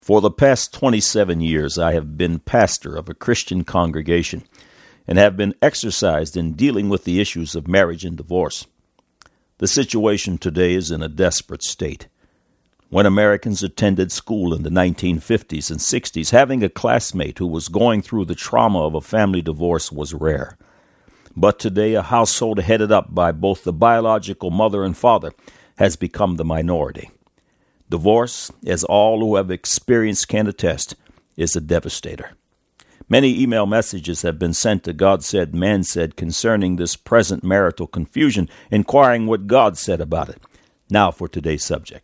For the past 27 years, I have been pastor of a Christian congregation and have been exercised in dealing with the issues of marriage and divorce. The situation today is in a desperate state. When Americans attended school in the 1950s and 60s, having a classmate who was going through the trauma of a family divorce was rare. But today, a household headed up by both the biological mother and father has become the minority. Divorce, as all who have experienced can attest, is a devastator. Many email messages have been sent to God Said, Man Said concerning this present marital confusion, inquiring what God said about it. Now for today's subject.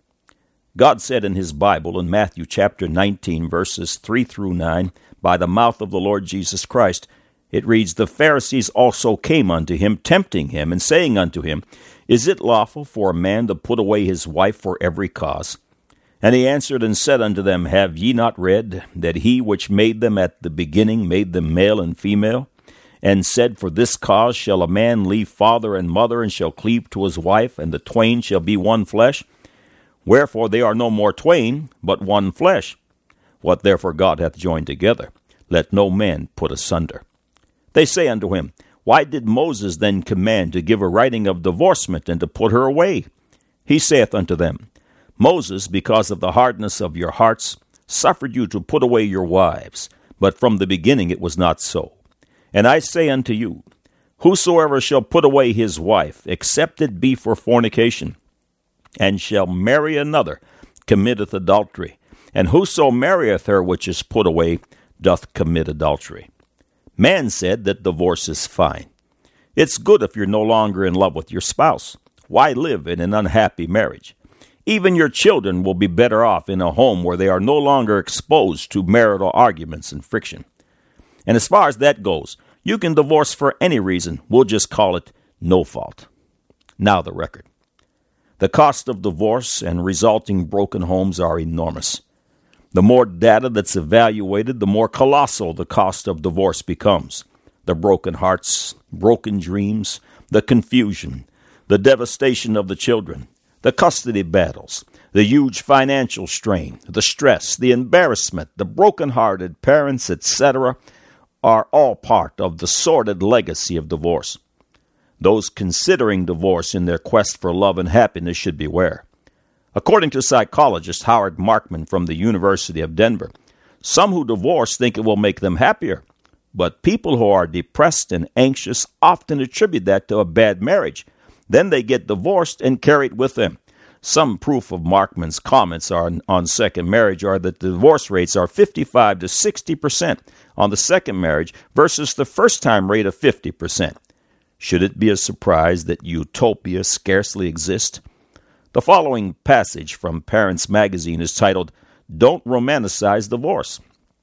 God said in his Bible in Matthew chapter 19, verses 3 through 9, by the mouth of the Lord Jesus Christ, it reads, The Pharisees also came unto him, tempting him, and saying unto him, Is it lawful for a man to put away his wife for every cause? And he answered and said unto them, Have ye not read that he which made them at the beginning made them male and female? And said, For this cause shall a man leave father and mother, and shall cleave to his wife, and the twain shall be one flesh? Wherefore they are no more twain, but one flesh. What therefore God hath joined together, let no man put asunder. They say unto him, Why did Moses then command to give a writing of divorcement, and to put her away? He saith unto them, Moses, because of the hardness of your hearts, suffered you to put away your wives, but from the beginning it was not so. And I say unto you, Whosoever shall put away his wife, except it be for fornication, and shall marry another, committeth adultery. And whoso marrieth her which is put away, doth commit adultery. Man said that divorce is fine. It's good if you're no longer in love with your spouse. Why live in an unhappy marriage? Even your children will be better off in a home where they are no longer exposed to marital arguments and friction. And as far as that goes, you can divorce for any reason. We'll just call it no fault. Now the record. The cost of divorce and resulting broken homes are enormous. The more data that's evaluated, the more colossal the cost of divorce becomes. The broken hearts, broken dreams, the confusion, the devastation of the children, the custody battles, the huge financial strain, the stress, the embarrassment, the broken-hearted parents, etc., are all part of the sordid legacy of divorce. Those considering divorce in their quest for love and happiness should beware. According to psychologist Howard Markman from the University of Denver, some who divorce think it will make them happier, but people who are depressed and anxious often attribute that to a bad marriage. Then they get divorced and carry it with them. Some proof of Markman's comments on second marriage are that the divorce rates are 55 to 60% on the second marriage versus the first-time rate of 50%. Should it be a surprise that utopia scarcely exists? The following passage from Parents Magazine is titled, Don't Romanticize Divorce.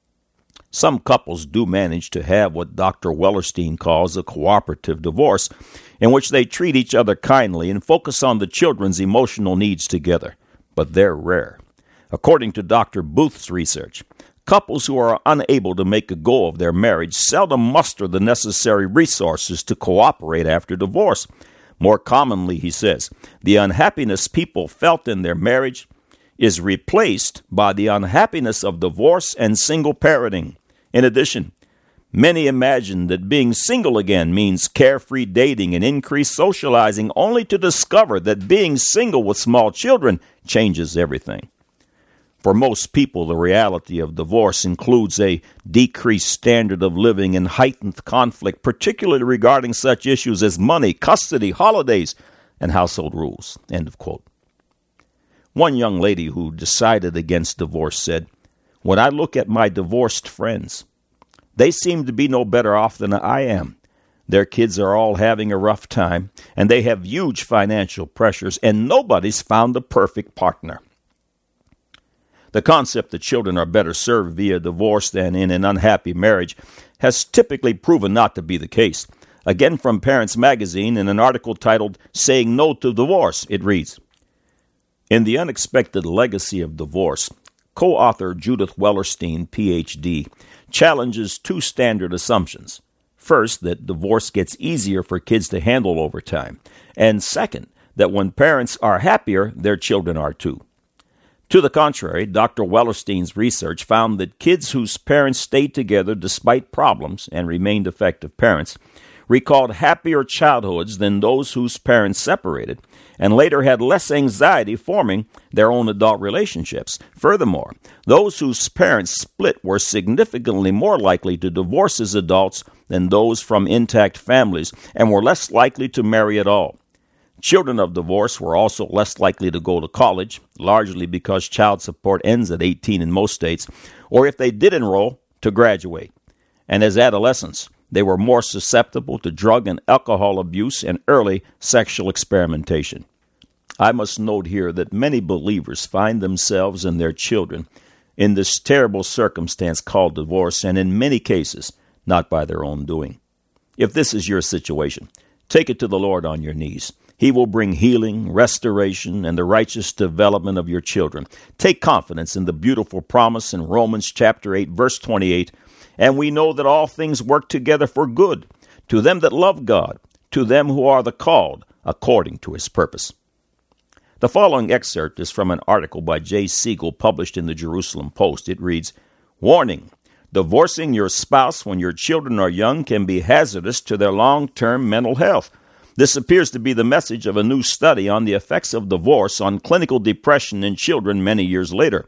Some couples do manage to have what Dr. Wellerstein calls a cooperative divorce, in which they treat each other kindly and focus on the children's emotional needs together, but they're rare. According to Dr. Booth's research, couples who are unable to make a go of their marriage seldom muster the necessary resources to cooperate after divorce. More commonly, he says, the unhappiness people felt in their marriage is replaced by the unhappiness of divorce and single parenting. In addition, many imagine that being single again means carefree dating and increased socializing, only to discover that being single with small children changes everything. For most people, the reality of divorce includes a decreased standard of living and heightened conflict, particularly regarding such issues as money, custody, holidays, and household rules. End of quote. One young lady who decided against divorce said, When I look at my divorced friends, they seem to be no better off than I am. Their kids are all having a rough time, and they have huge financial pressures, and nobody's found the perfect partner. The concept that children are better served via divorce than in an unhappy marriage has typically proven not to be the case. Again, from Parents Magazine, in an article titled, Saying No to Divorce, it reads, In The Unexpected Legacy of Divorce, co-author Judith Wellerstein, Ph.D., challenges two standard assumptions. First, that divorce gets easier for kids to handle over time. And second, that when parents are happier, their children are too. To the contrary, Dr. Wellerstein's research found that kids whose parents stayed together despite problems and remained effective parents recalled happier childhoods than those whose parents separated, and later had less anxiety forming their own adult relationships. Furthermore, those whose parents split were significantly more likely to divorce as adults than those from intact families, and were less likely to marry at all. Children of divorce were also less likely to go to college, largely because child support ends at 18 in most states, or if they did enroll, to graduate. And as adolescents, they were more susceptible to drug and alcohol abuse and early sexual experimentation. I must note here that many believers find themselves and their children in this terrible circumstance called divorce, and in many cases, not by their own doing. If this is your situation, take it to the Lord on your knees. He will bring healing, restoration, and the righteous development of your children. Take confidence in the beautiful promise in Romans chapter 8, verse 28, and we know that all things work together for good, to them that love God, to them who are the called, according to his purpose. The following excerpt is from an article by J. Siegel published in the Jerusalem Post. It reads, "Warning, divorcing your spouse when your children are young can be hazardous to their long-term mental health. This appears to be the message of a new study on the effects of divorce on clinical depression in children many years later."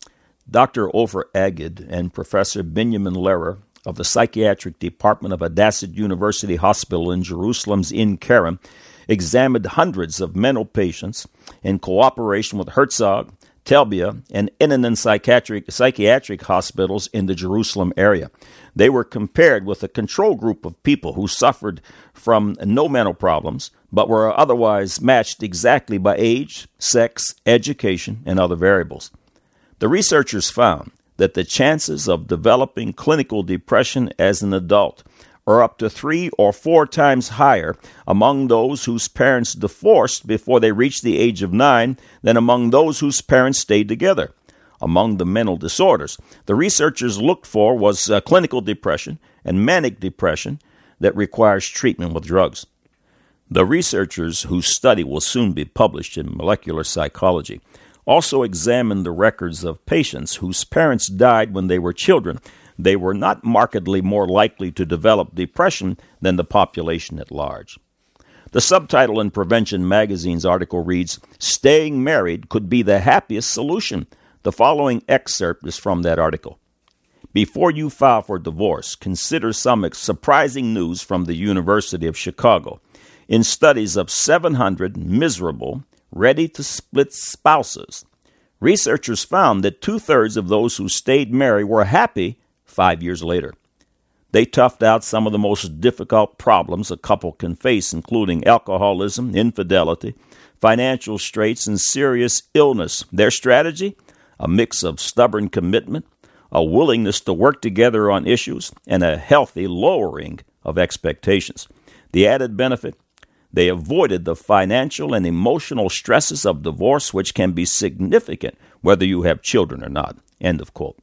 Dr. Ofer Agid and Professor Benjamin Lehrer of the Psychiatric Department of Hadassah University Hospital in Jerusalem's Ein Kerem examined hundreds of mental patients in cooperation with Herzog, Telbia, and Enanan psychiatric hospitals in the Jerusalem area. They were compared with a control group of people who suffered from no mental problems, but were otherwise matched exactly by age, sex, education, and other variables. The researchers found that the chances of developing clinical depression as an adult are up to 3 or 4 times higher among those whose parents divorced before they reached the age of 9 than among those whose parents stayed together. Among the mental disorders, the researchers looked for was clinical depression and manic depression that requires treatment with drugs. The researchers, whose study will soon be published in Molecular Psychology, also examined the records of patients whose parents died when they were children. They were not markedly more likely to develop depression than the population at large. The subtitle in Prevention Magazine's article reads, "Staying Married Could Be the Happiest Solution." The following excerpt is from that article. Before you file for divorce, consider some surprising news from the University of Chicago. In studies of 700 miserable, ready-to-split spouses, researchers found that 2/3 of those who stayed married were happy 5 years later. They toughed out some of the most difficult problems a couple can face, including alcoholism, infidelity, financial straits, and serious illness. Their strategy? A mix of stubborn commitment, a willingness to work together on issues, and a healthy lowering of expectations. The added benefit? They avoided the financial and emotional stresses of divorce, which can be significant whether you have children or not. End of quote.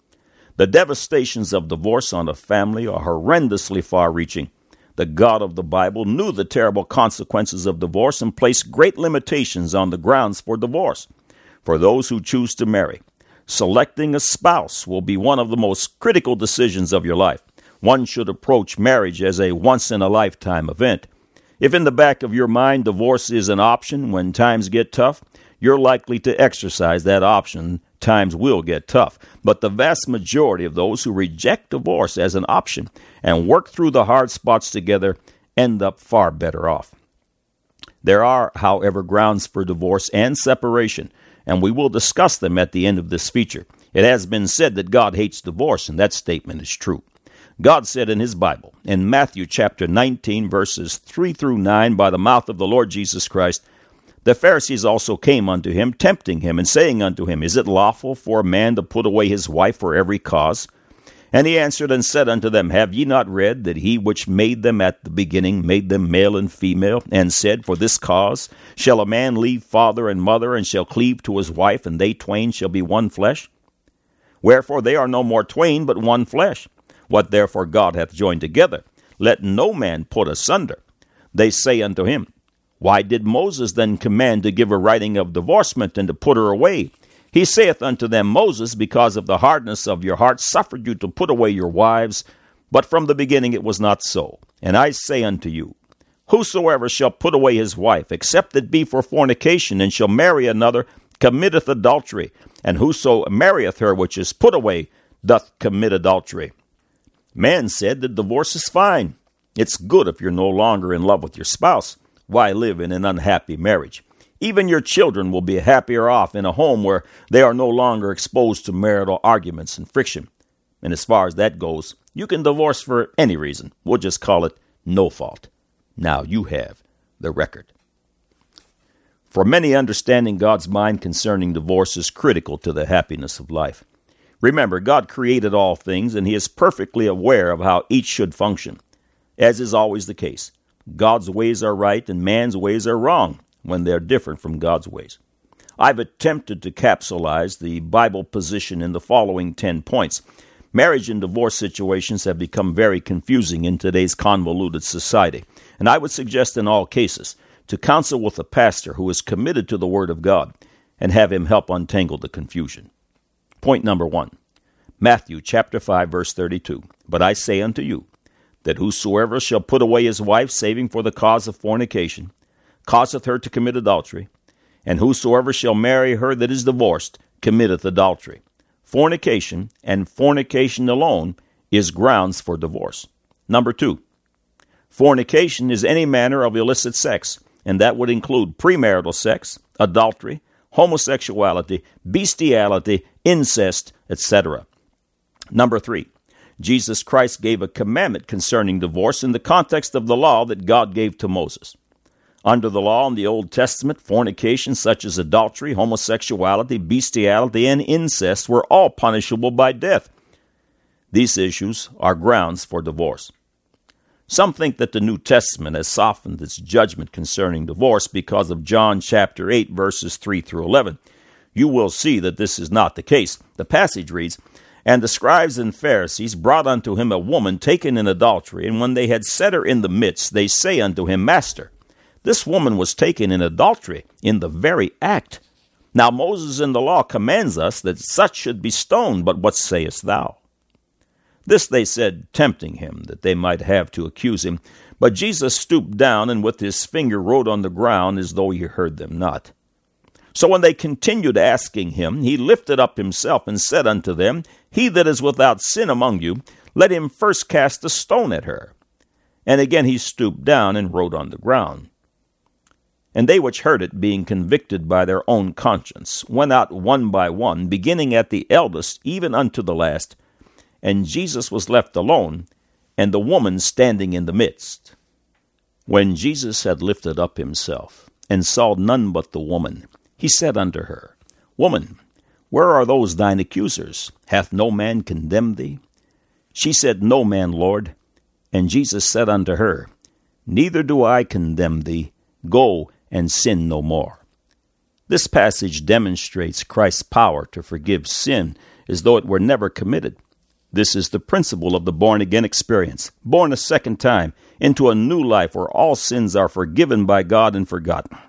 The devastations of divorce on a family are horrendously far-reaching. The God of the Bible knew the terrible consequences of divorce and placed great limitations on the grounds for divorce. For those who choose to marry, selecting a spouse will be one of the most critical decisions of your life. One should approach marriage as a once-in-a-lifetime event. If in the back of your mind divorce is an option when times get tough, you're likely to exercise that option. Times will get tough. But the vast majority of those who reject divorce as an option and work through the hard spots together end up far better off. There are, however, grounds for divorce and separation, and we will discuss them at the end of this feature. It has been said that God hates divorce, and that statement is true. God said in his Bible, in Matthew chapter 19, verses 3 through 9, by the mouth of the Lord Jesus Christ, "The Pharisees also came unto him, tempting him, and saying unto him, Is it lawful for a man to put away his wife for every cause? And he answered and said unto them, Have ye not read that he which made them at the beginning made them male and female, and said, For this cause shall a man leave father and mother, and shall cleave to his wife, and they twain shall be one flesh? Wherefore they are no more twain, but one flesh. What therefore God hath joined together, let no man put asunder. They say unto him, Why did Moses then command to give a writing of divorcement and to put her away? He saith unto them, Moses, because of the hardness of your heart, suffered you to put away your wives, but from the beginning it was not so. And I say unto you, whosoever shall put away his wife, except it be for fornication, and shall marry another, committeth adultery. And whoso marrieth her which is put away, doth commit adultery. Man said that divorce is fine. It's good if you're no longer in love with your spouse. Why live in an unhappy marriage? Even your children will be happier off in a home where they are no longer exposed to marital arguments and friction. And as far as that goes, you can divorce for any reason. We'll just call it no fault. Now you have the record. For many, understanding God's mind concerning divorce is critical to the happiness of life. Remember, God created all things, and He is perfectly aware of how each should function. As is always the case, God's ways are right and man's ways are wrong when they're different from God's ways. I've attempted to capsulize the Bible position in the following 10 points. Marriage and divorce situations have become very confusing in today's convoluted society, and I would suggest in all cases to counsel with a pastor who is committed to the Word of God and have him help untangle the confusion. Point number 1, Matthew chapter 5, verse 32. But I say unto you, that whosoever shall put away his wife, saving for the cause of fornication, causeth her to commit adultery, and whosoever shall marry her that is divorced, committeth adultery. Fornication, and fornication alone, is grounds for divorce. Number 2, fornication is any manner of illicit sex, and that would include premarital sex, adultery, homosexuality, bestiality, incest, etc. Number 3, Jesus Christ gave a commandment concerning divorce in the context of the law that God gave to Moses. Under the law in the Old Testament, fornication such as adultery, homosexuality, bestiality, and incest were all punishable by death. These issues are grounds for divorce. Some think that the New Testament has softened its judgment concerning divorce because of John chapter 8, verses 3 through 11. You will see that this is not the case. The passage reads, And the scribes and Pharisees brought unto him a woman taken in adultery, and when they had set her in the midst, they say unto him, Master, this woman was taken in adultery in the very act. Now Moses in the law commands us that such should be stoned, but what sayest thou? This they said, tempting him, that they might have to accuse him. But Jesus stooped down, and with his finger wrote on the ground, as though he heard them not. So when they continued asking him, he lifted up himself, and said unto them, He that is without sin among you, let him first cast a stone at her. And again he stooped down, and wrote on the ground. And they which heard it, being convicted by their own conscience, went out one by one, beginning at the eldest, even unto the last. And Jesus was left alone, and the woman standing in the midst. When Jesus had lifted up himself, and saw none but the woman, he said unto her, Woman, where are those thine accusers? Hath no man condemned thee? She said, No man, Lord. And Jesus said unto her, Neither do I condemn thee. Go and sin no more. This passage demonstrates Christ's power to forgive sin as though it were never committed. This is the principle of the born-again experience, born a second time into a new life where all sins are forgiven by God and forgotten.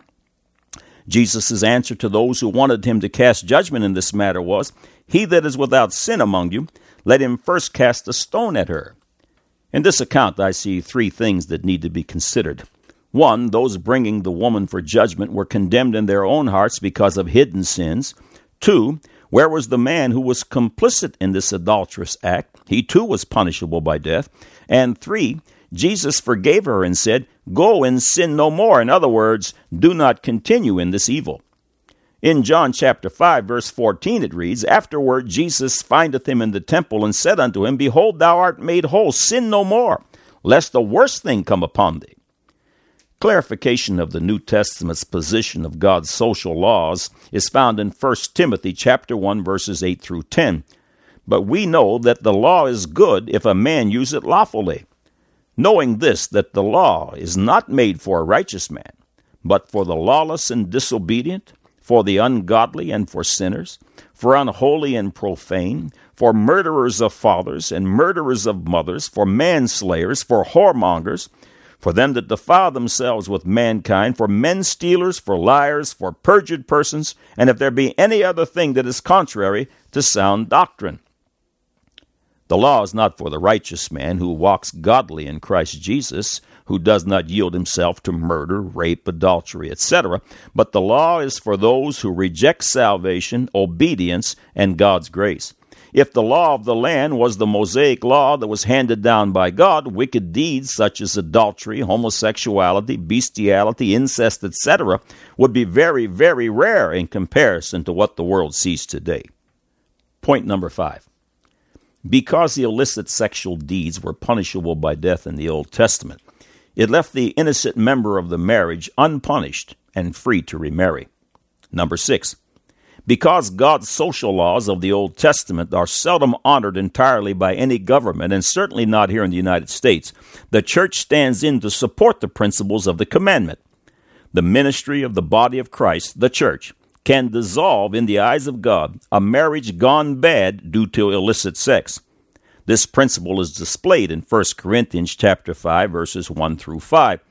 Jesus' answer to those who wanted him to cast judgment in this matter was, He that is without sin among you, let him first cast a stone at her. In this account, I see 3 things that need to be considered. 1, those bringing the woman for judgment were condemned in their own hearts because of hidden sins. 2, where was the man who was complicit in this adulterous act? He too was punishable by death. And 3, Jesus forgave her and said, Go and sin no more. In other words, do not continue in this evil. In John chapter 5, verse 14, it reads, Afterward Jesus findeth him in the temple, and said unto him, Behold, thou art made whole, sin no more, lest the worst thing come upon thee. Clarification of the New Testament's position of God's social laws is found in 1 Timothy chapter 1, verses 8 through 10. But we know that the law is good if a man use it lawfully, knowing this, that the law is not made for a righteous man, but for the lawless and disobedient, for the ungodly and for sinners, for unholy and profane, for murderers of fathers and murderers of mothers, for manslayers, for whoremongers, for them that defile themselves with mankind, for men stealers, for liars, for perjured persons, and if there be any other thing that is contrary to sound doctrine. The law is not for the righteous man who walks godly in Christ Jesus, who does not yield himself to murder, rape, adultery, etc., but the law is for those who reject salvation, obedience, and God's grace. If the law of the land was the Mosaic law that was handed down by God, wicked deeds such as adultery, homosexuality, bestiality, incest, etc., would be very, very rare in comparison to what the world sees today. Point number 5. Because the illicit sexual deeds were punishable by death in the Old Testament, it left the innocent member of the marriage unpunished and free to remarry. Number 6. Because God's social laws of the Old Testament are seldom honored entirely by any government, and certainly not here in the United States, the church stands in to support the principles of the commandment. The ministry of the body of Christ, the church, can dissolve in the eyes of God a marriage gone bad due to illicit sex. This principle is displayed in 1 Corinthians chapter 5, verses 1 through 5.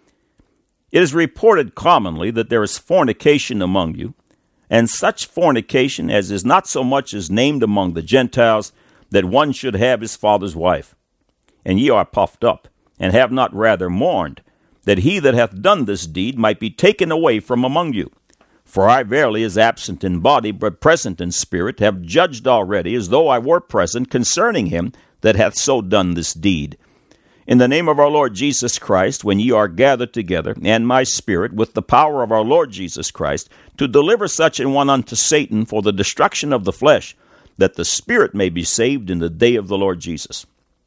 It is reported commonly that there is fornication among you, and such fornication as is not so much as named among the Gentiles, that one should have his father's wife. And ye are puffed up, and have not rather mourned, that he that hath done this deed might be taken away from among you. For I verily, as absent in body, but present in spirit, have judged already, as though I were present, concerning him that hath so done this deed. In the name of our Lord Jesus Christ, when ye are gathered together, and my spirit, with the power of our Lord Jesus Christ, to deliver such an one unto Satan for the destruction of the flesh, that the spirit may be saved in the day of the Lord Jesus.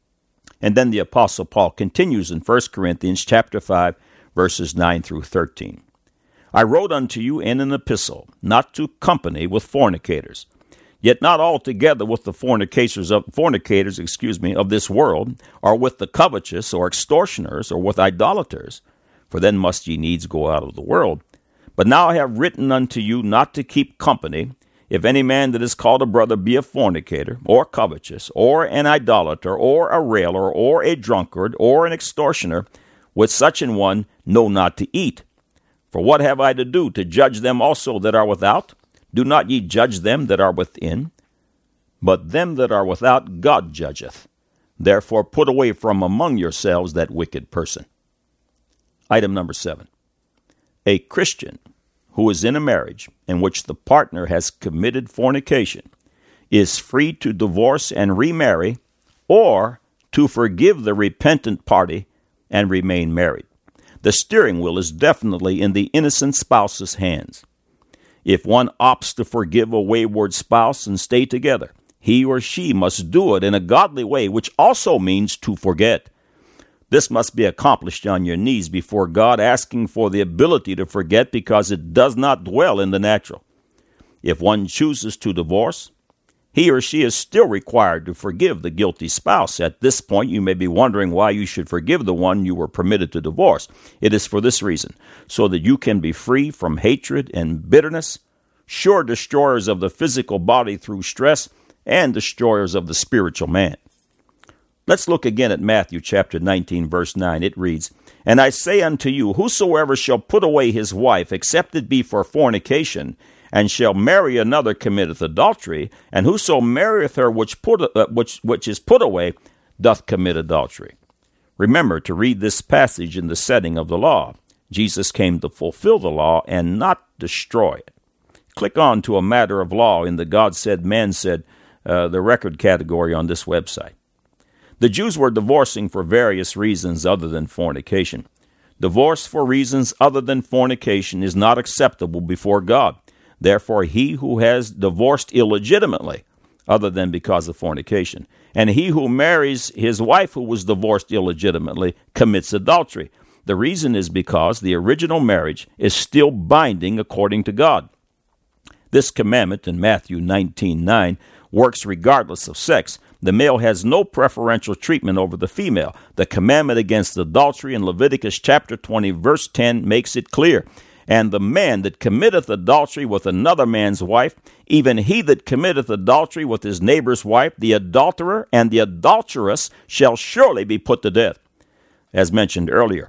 And then the Apostle Paul continues in 1 Corinthians chapter 5, verses 9 through 13. I wrote unto you in an epistle, not to company with fornicators, yet not altogether with the fornicators of this world, or with the covetous, or extortioners, or with idolaters, for then must ye needs go out of the world. But now I have written unto you not to keep company, if any man that is called a brother be a fornicator, or covetous, or an idolater, or a railer, or a drunkard, or an extortioner, with such an one know not to eat. For what have I to do, to judge them also that are without? Do not ye judge them that are within? But them that are without God judgeth. Therefore put away from among yourselves that wicked person. Item number 7. A Christian who is in a marriage in which the partner has committed fornication is free to divorce and remarry, or to forgive the repentant party and remain married. The steering wheel is definitely in the innocent spouse's hands. If one opts to forgive a wayward spouse and stay together, he or she must do it in a godly way, which also means to forget. This must be accomplished on your knees before God, asking for the ability to forget, because it does not dwell in the natural. If one chooses to divorce, he or she is still required to forgive the guilty spouse. At this point, you may be wondering why you should forgive the one you were permitted to divorce. It is for this reason, so that you can be free from hatred and bitterness, sure destroyers of the physical body through stress, and destroyers of the spiritual man. Let's look again at Matthew chapter 19, verse 9. It reads, And I say unto you, whosoever shall put away his wife, except it be for fornication, and shall marry another, committeth adultery, and whoso marrieth her which is put away doth commit adultery. Remember to read this passage in the setting of the law. Jesus came to fulfill the law and not destroy it. Click on to a matter of law in the God Said, Man Said, the record category on this website. The Jews were divorcing for various reasons other than fornication. Divorce for reasons other than fornication is not acceptable before God. Therefore, he who has divorced illegitimately, other than because of fornication, and he who marries his wife who was divorced illegitimately commits adultery. The reason is because the original marriage is still binding according to God. This commandment in Matthew 19:9 works regardless of sex. The male has no preferential treatment over the female. The commandment against adultery in Leviticus chapter 20, verse 10 makes it clear. And the man that committeth adultery with another man's wife, even he that committeth adultery with his neighbor's wife, the adulterer and the adulteress shall surely be put to death. As mentioned earlier,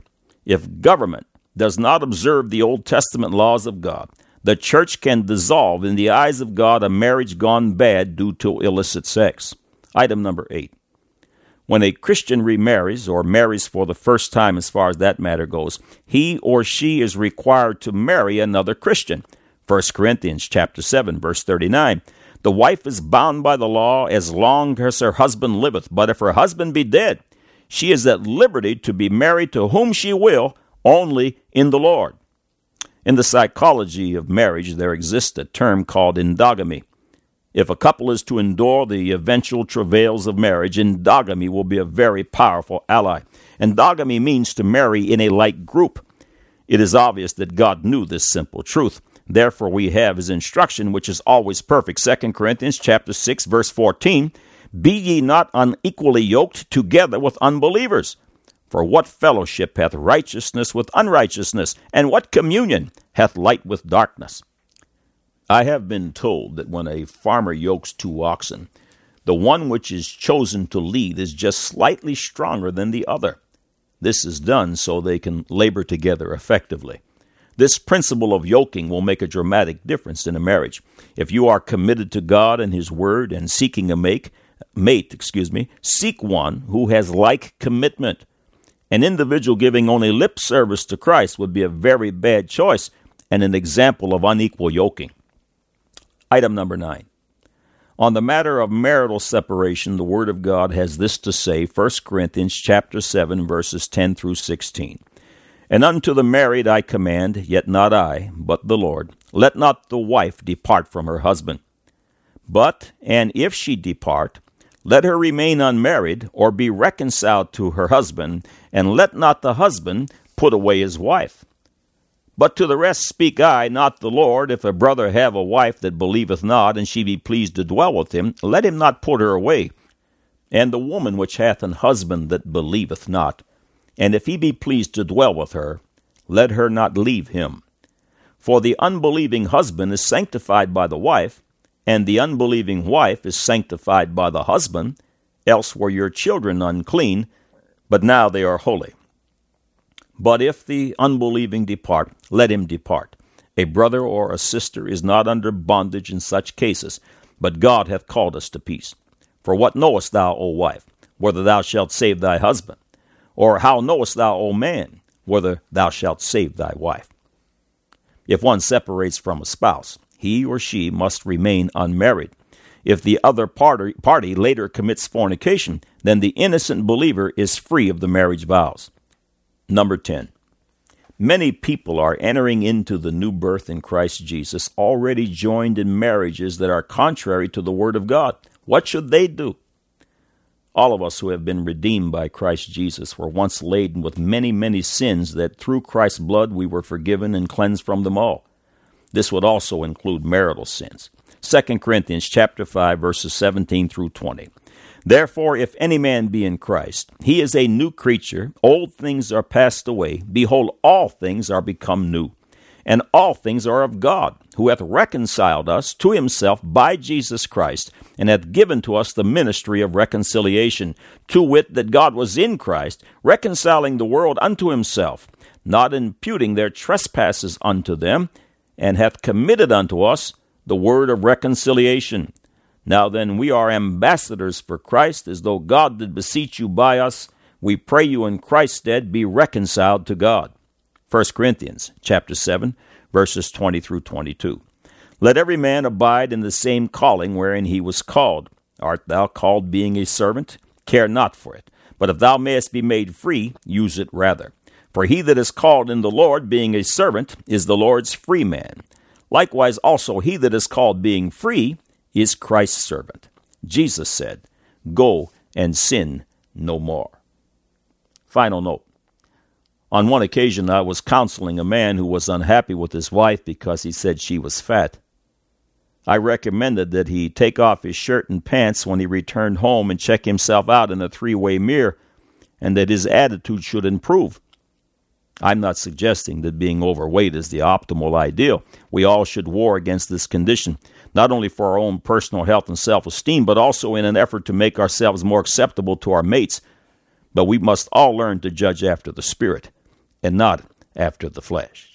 If government does not observe the Old Testament laws of God, the church can dissolve in the eyes of God a marriage gone bad due to illicit sex. Item number 8. When a Christian remarries or marries for the first time as far as that matter goes, he or she is required to marry another Christian. 1 Corinthians chapter 7, verse 39. The wife is bound by the law as long as her husband liveth, but if her husband be dead, she is at liberty to be married to whom she will, only in the Lord. In the psychology of marriage, there exists a term called endogamy. If a couple is to endure the eventual travails of marriage, endogamy will be a very powerful ally. Endogamy means to marry in a like group. It is obvious that God knew this simple truth. Therefore, we have his instruction, which is always perfect. 2 Corinthians chapter 6, verse 14, Be ye not unequally yoked together with unbelievers. For what fellowship hath righteousness with unrighteousness? And what communion hath light with darkness? I have been told that when a farmer yokes two oxen, the one which is chosen to lead is just slightly stronger than the other. This is done so they can labor together effectively. This principle of yoking will make a dramatic difference in a marriage. If you are committed to God and his word and seeking a mate, seek one who has like commitment. An individual giving only lip service to Christ would be a very bad choice and an example of unequal yoking. Item number 9. On the matter of marital separation, the Word of God has this to say, 1 Corinthians chapter 7, verses 10 through 16. And unto the married I command, yet not I, but the Lord, let not the wife depart from her husband. But, and if she depart, let her remain unmarried, or be reconciled to her husband, and let not the husband put away his wife. But to the rest speak I, not the Lord. If a brother have a wife that believeth not, and she be pleased to dwell with him, let him not put her away. And the woman which hath an husband that believeth not, and if he be pleased to dwell with her, let her not leave him. For the unbelieving husband is sanctified by the wife, and the unbelieving wife is sanctified by the husband. Else were your children unclean, but now they are holy. But if the unbelieving depart, let him depart. A brother or a sister is not under bondage in such cases, but God hath called us to peace. For what knowest thou, O wife, whether thou shalt save thy husband? Or how knowest thou, O man, whether thou shalt save thy wife? If one separates from a spouse, he or she must remain unmarried. If the other party later commits fornication, then the innocent believer is free of the marriage vows. Number 10. Many people are entering into the new birth in Christ Jesus already joined in marriages that are contrary to the Word of God. What should they do? All of us who have been redeemed by Christ Jesus were once laden with many, many sins that through Christ's blood we were forgiven and cleansed from them all. This would also include marital sins. 2 Corinthians chapter 5, verses 17 through 20. Therefore, if any man be in Christ, he is a new creature. Old things are passed away. Behold, all things are become new. And all things are of God, who hath reconciled us to himself by Jesus Christ, and hath given to us the ministry of reconciliation, to wit, that God was in Christ, reconciling the world unto himself, not imputing their trespasses unto them, and hath committed unto us the word of reconciliation. Now then, we are ambassadors for Christ, as though God did beseech you by us. We pray you in Christ's stead, be reconciled to God. 1 Corinthians chapter 7, verses 20 through 22. Let every man abide in the same calling wherein he was called. Art thou called being a servant? Care not for it. But if thou mayest be made free, use it rather. For he that is called in the Lord, being a servant, is the Lord's free man. Likewise also he that is called being free is Christ's servant. Jesus said, Go and sin no more. Final note. On one occasion, I was counseling a man who was unhappy with his wife because he said she was fat. I recommended that he take off his shirt and pants when he returned home and check himself out in a three-way mirror, and that his attitude should improve. I'm not suggesting that being overweight is the optimal ideal. We all should war against this condition, not only for our own personal health and self-esteem, but also in an effort to make ourselves more acceptable to our mates. But we must all learn to judge after the Spirit. and not after the flesh.